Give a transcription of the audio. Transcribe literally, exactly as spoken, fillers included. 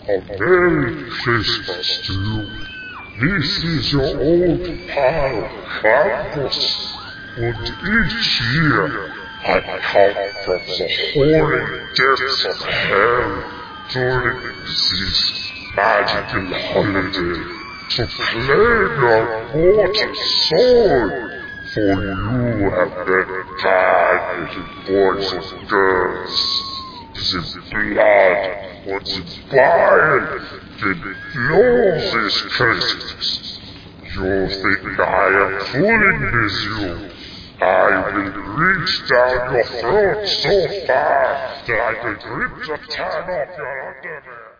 A Merry Christmas to you. This is your old pal, Krampus, and each year I come from the hoary depths of hell during this magical holiday to claim your mortal soul, for you have been bad little boys and girls. The blood and the bile that flows this Christmas. You think I am fooling with you? I will reach down your throat so far that I can rip the tan off your underwear.